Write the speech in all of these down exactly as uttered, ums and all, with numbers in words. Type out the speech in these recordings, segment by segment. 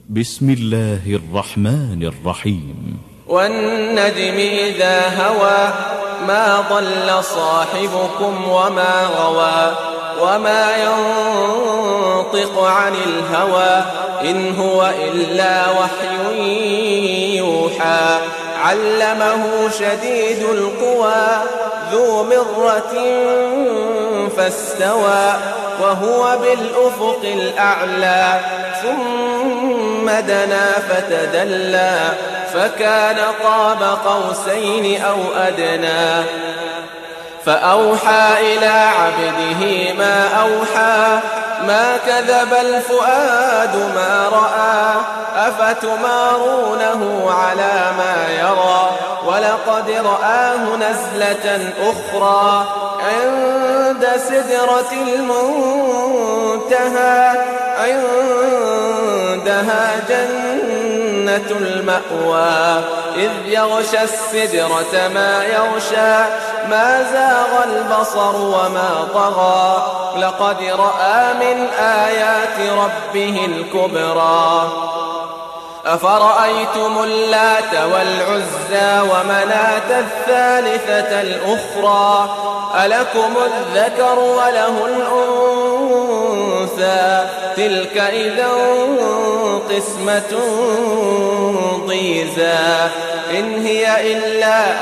بسم الله الرحمن الرحيم. والنجم إذا هوى ما ضل صاحبكم وما غوى وما ينطق عن الهوى إن هو إلا وحي يوحى علمه شديد القوى ذو مرة فاستوى وهو بالأفق الأعلى ثم دنا فتدلى فكان قاب قوسين أو أدنى فأوحى إلى عبده ما أوحى ما كذب الفؤاد ما رأى أفتمارونه على ما يرى ولقد رآه نزلة أخرى عند سدرة المنتهى عندها جنة المأوى إذ يغشى السدرة ما يغشى ما زاغ البصر وما طغى لقد رأى من آيات ربه الكبرى أفرأيتم اللات والعزى ومناة الثالثة الأخرى ألكم الذكر وله الأنثى تلك إذا قسمة ضيزى إن هي إلا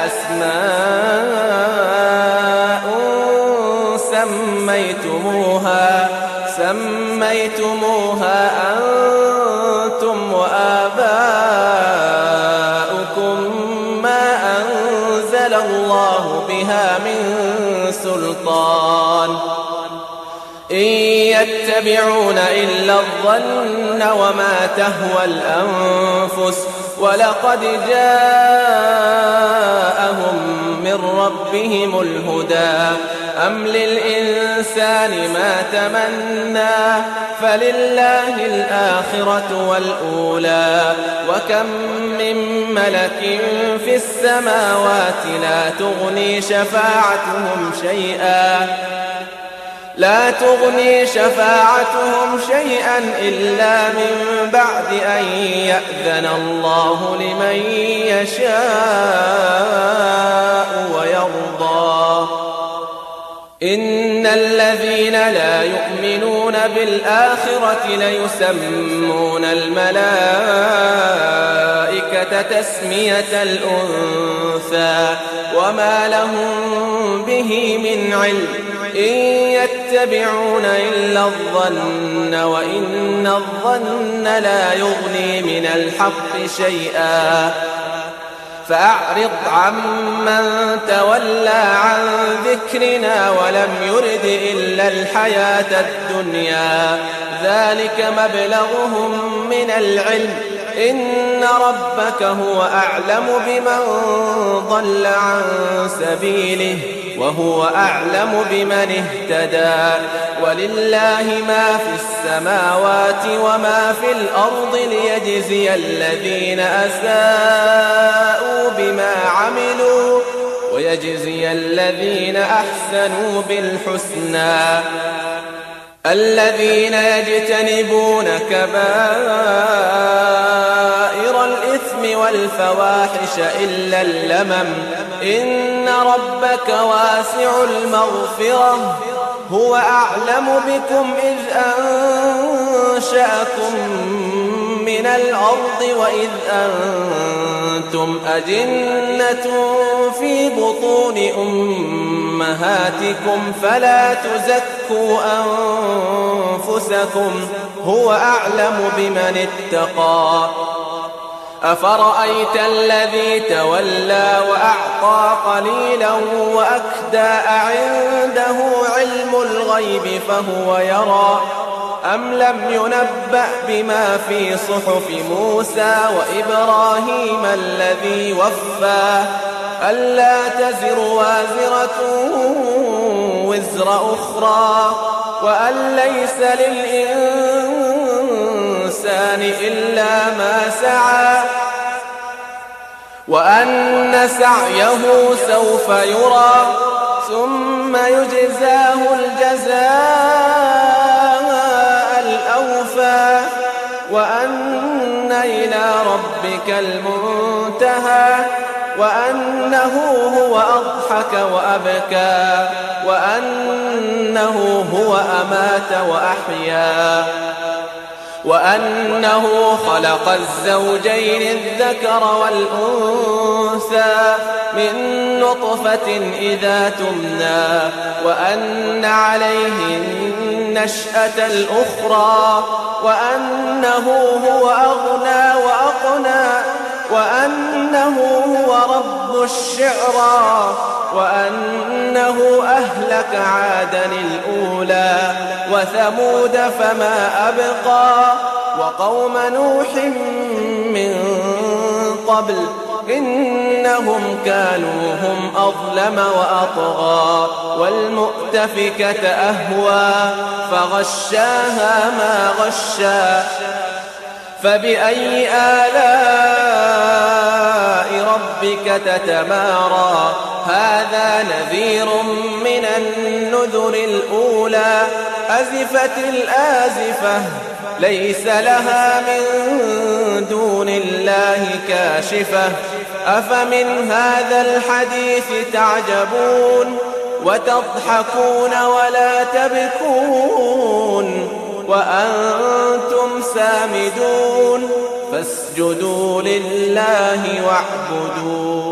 أسماء سميتموها سميتموها أنتم وآباؤكم ما أنزل الله بها من سلطان إن يتبعون إلا الظن وما تهوى الأنفس ولقد جاءهم من ربهم الهدى أم للإنسان ما تمنى فلله الآخرة والأولى وكم من ملك في السماوات لا تغني شفاعتهم شيئا لا تغني شفاعتهم شيئا إلا من بعد أن يأذن الله لمن يشاء ويرضى إن الذين لا يؤمنون بالآخرة ليسمون الملائكة تسمية الأنثى وما لهم به من علم إن يتبعون إلا الظن وإن الظن لا يغني من الحق شيئا فأعرض عمن تولى عن ذكرنا ولم يرد إلا الحياة الدنيا ذلك مبلغهم من العلم إن ربك هو أعلم بمن ضل عن سبيله وهو أعلم بمن اهتدى ولله ما في السماوات وما في الأرض ليجزي الذين أساءوا بما عملوا ويجزي الذين أحسنوا بالحسنى الذين يجتنبون كبائر الإثم والفواحش إلا اللمم إن ربك واسع المغفرة هو أعلم بكم إذ أنشأكم من الأرض وإذ أنتم أجنة في بطون أمهاتكم فلا تزكوا أنفسكم هو أعلم بمن اتقى أفرأيت الذي تولى وأعطى قليلا وأكدى أعنده علم الغيب فهو يرى أم لم ينبأ بما في صحف موسى وإبراهيم الذي وفى ألا تزر وازرة وزر أخرى وأن ليس للإنسان إلا ما سعى وأن سعيه سوف يرى ثم يجزاه الجزاء الأوفى وأن وأن إلى ربك المنتهى وأنه هو أضحك وأبكى وأنه هو أمات وأحيا وأنه خلق الزوجين الذكر والأنثى من نطفة إذا تمنى وأن عليه النشأة الأخرى وأنه هو أغنى وأقنى وأنه هو رب الشعرى وأنه أهلك عادا الأولى وثمود فما أبقى وقوم نوح من قبل إنهم كانوا هم أظلم وأطغى والمؤتفكة أهوى فغشاها ما غشا فبأي آلاء ربك تتمارى هذا نذير من النذر الأولى أزفت الآزفة ليس لها من دون الله كاشفة أفمن هذا الحديث تعجبون وتضحكون ولا تبكون وأنتم سامدون فاسجدوا لله واعبدوا